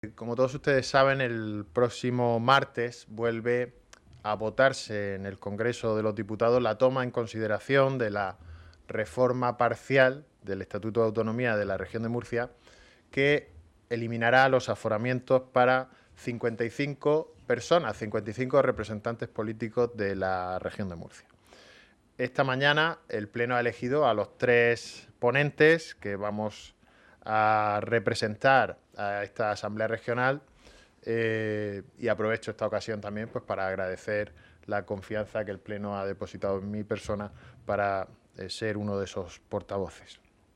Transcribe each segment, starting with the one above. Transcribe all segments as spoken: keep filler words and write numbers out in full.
Como todos ustedes saben, el próximo martes vuelve a votarse en el Congreso de los Diputados la toma en consideración de la reforma parcial del Estatuto de Autonomía de la Región de Murcia, que eliminará los aforamientos para cincuenta y cinco personas, cincuenta y cinco representantes políticos de la Región de Murcia. Esta mañana el Pleno ha elegido a los tres ponentes que vamos a representar a esta Asamblea Regional eh, y aprovecho esta ocasión también pues, para agradecer la confianza que el Pleno ha depositado en mi persona para eh, ser uno de esos portavoces.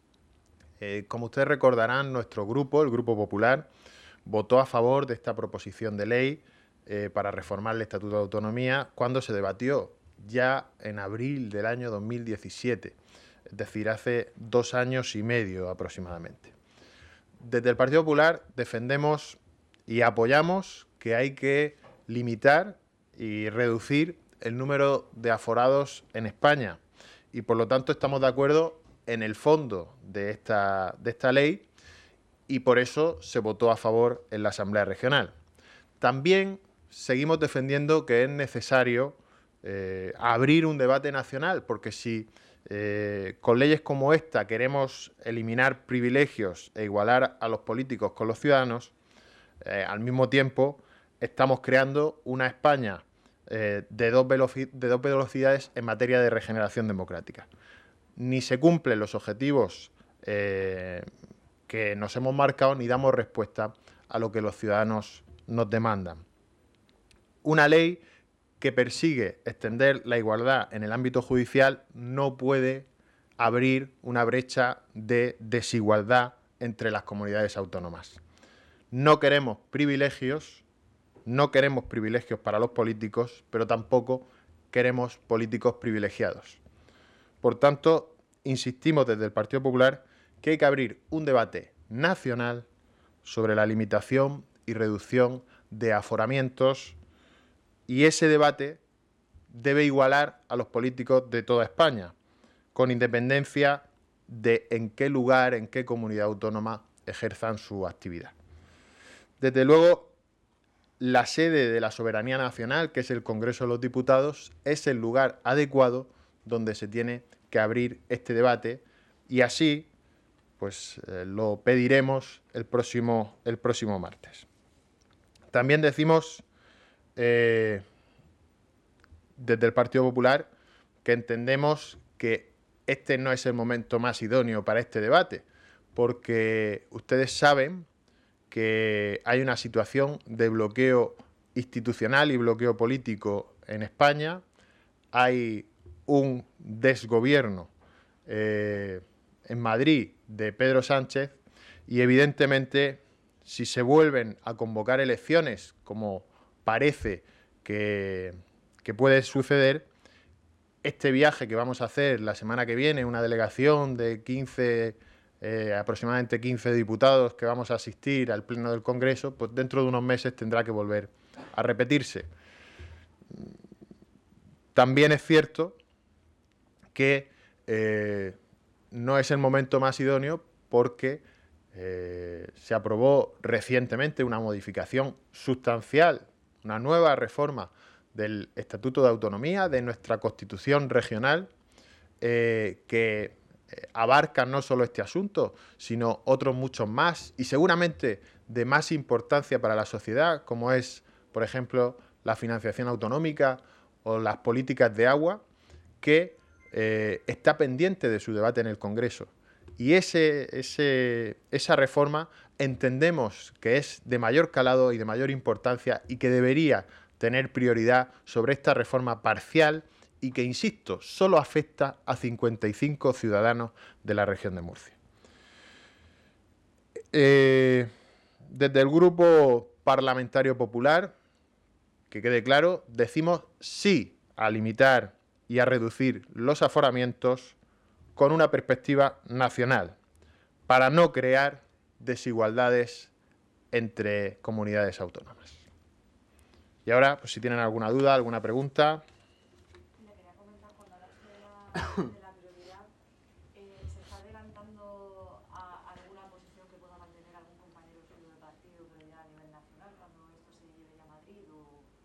Eh, como ustedes recordarán, nuestro grupo, el Grupo Popular, votó a favor de esta proposición de ley eh, para reformar el Estatuto de Autonomía cuando se debatió ya en abril del año dos mil diecisiete, es decir, hace dos años y medio aproximadamente. Desde el Partido Popular defendemos y apoyamos que hay que limitar y reducir el número de aforados en España y por lo tanto estamos de acuerdo en el fondo de esta, de esta ley y por eso se votó a favor en la Asamblea Regional. También seguimos defendiendo que es necesario eh, abrir un debate nacional, porque si eh, con leyes como esta queremos eliminar privilegios e igualar a los políticos con los ciudadanos, eh, al mismo tiempo estamos creando una España eh, de, dos de dos velocidades en materia de regeneración democrática. Ni se cumplen los objetivos eh, que nos hemos marcado, ni damos respuesta a lo que los ciudadanos nos demandan. Una ley que persigue extender la igualdad en el ámbito judicial no puede abrir una brecha de desigualdad entre las comunidades autónomas. No queremos privilegios, no queremos privilegios para los políticos, pero tampoco queremos políticos privilegiados. Por tanto, insistimos desde el Partido Popular que hay que abrir un debate nacional sobre la limitación y reducción de aforamientos y ese debate debe igualar a los políticos de toda España, con independencia de en qué lugar, en qué comunidad autónoma ejerzan su actividad. Desde luego, la sede de la soberanía nacional, que es el Congreso de los Diputados, es el lugar adecuado donde se tiene que abrir este debate y así pues eh, lo pediremos el próximo, el próximo martes. También decimos eh, desde el Partido Popular que entendemos que este no es el momento más idóneo para este debate, porque ustedes saben que hay una situación de bloqueo institucional y bloqueo político en España, hay un desgobierno eh, en Madrid de Pedro Sánchez y evidentemente si se vuelven a convocar elecciones, como parece que, que puede suceder, este viaje que vamos a hacer la semana que viene, una delegación de quince, eh, aproximadamente quince diputados que vamos a asistir al Pleno del Congreso, pues dentro de unos meses tendrá que volver a repetirse. También es cierto que eh, no es el momento más idóneo porque eh, se aprobó recientemente una modificación sustancial, una nueva reforma del Estatuto de Autonomía, de nuestra Constitución regional, eh, que abarca no solo este asunto, sino otros muchos más y seguramente de más importancia para la sociedad, como es, por ejemplo, la financiación autonómica o las políticas de agua, que eh, está pendiente de su debate en el Congreso. Y ese, ese, esa reforma entendemos que es de mayor calado y de mayor importancia y que debería tener prioridad sobre esta reforma parcial y que, insisto, solo afecta a cincuenta y cinco ciudadanos de la región de Murcia. Eh, desde el Grupo Parlamentario Popular, que quede claro, decimos sí a limitar y a reducir los aforamientos con una perspectiva nacional, para no crear desigualdades entre comunidades autónomas. Y ahora, pues si tienen alguna duda, alguna pregunta. Le quería comentar, cuando hablaste de la, de la prioridad, eh, ¿se está adelantando a alguna posición que pueda mantener algún compañero suyo de partido, pero ya a nivel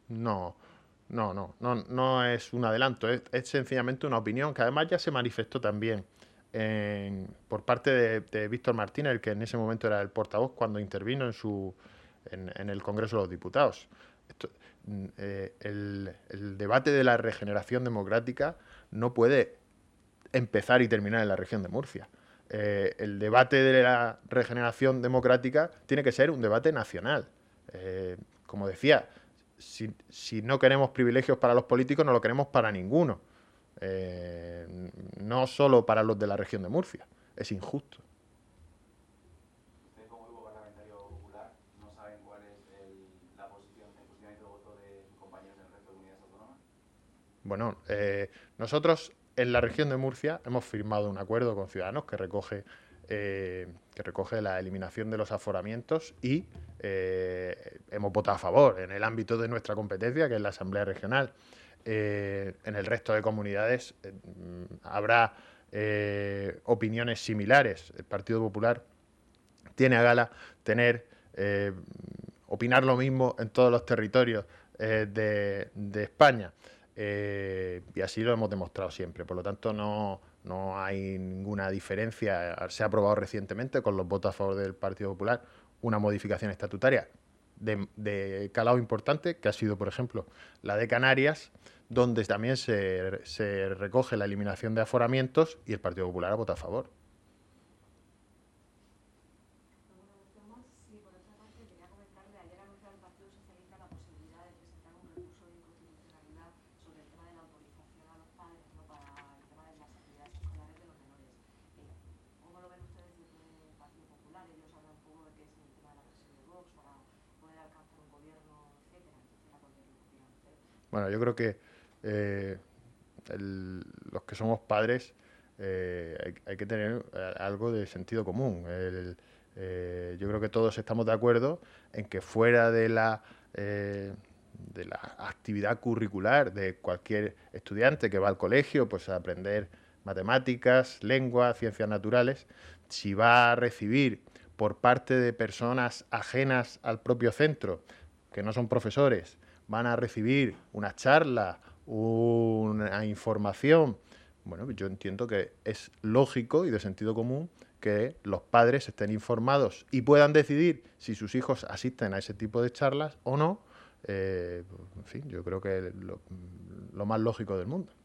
No, no, no, no, no es un adelanto, es, es sencillamente una opinión que además ya se manifestó también en- por parte de, de Víctor Martínez, el que en ese momento era el portavoz cuando intervino en, su, en, en el Congreso de los Diputados. Esto, mm, eh, el, el debate de la regeneración democrática no puede empezar y terminar en la región de Murcia. Eh, el debate de la regeneración democrática tiene que ser un debate nacional. Eh, como decía, si, si no queremos privilegios para los políticos, no lo queremos para ninguno. Eh, no solo para los de la región de Murcia. Es injusto. Usted como grupo parlamentario popular no saben cuál es el, la posición, el posicionamiento de voto de sus compañeros en el resto de comunidades autónomas. Bueno, eh, nosotros en la región de Murcia hemos firmado un acuerdo con Ciudadanos que recoge, eh, que recoge la eliminación de los aforamientos y eh, hemos votado a favor en el ámbito de nuestra competencia, que es la Asamblea Regional. Eh, en el resto de comunidades eh, habrá eh, opiniones similares. El Partido Popular tiene a gala tener, eh, opinar lo mismo en todos los territorios eh, de, de España. Eh, y así lo hemos demostrado siempre. Por lo tanto, no, no hay ninguna diferencia. Se ha aprobado recientemente, con los votos a favor del Partido Popular, una modificación estatutaria de, de calado importante, que ha sido, por ejemplo, la de Canarias, donde también se, se recoge la eliminación de aforamientos y el Partido Popular ha votado a favor. Bueno, yo creo que eh, el, los que somos padres eh, hay, hay, que tener algo de sentido común. El, eh, yo creo que todos estamos de acuerdo en que fuera de la, eh, de la actividad curricular de cualquier estudiante que va al colegio, pues a aprender matemáticas, lengua, ciencias naturales, si va a recibir por parte de personas ajenas al propio centro, que no son profesores, van a recibir una charla, una información. Bueno, yo entiendo que es lógico y de sentido común que los padres estén informados y puedan decidir si sus hijos asisten a ese tipo de charlas o no. Eh, en fin, yo creo que es lo, lo más lógico del mundo.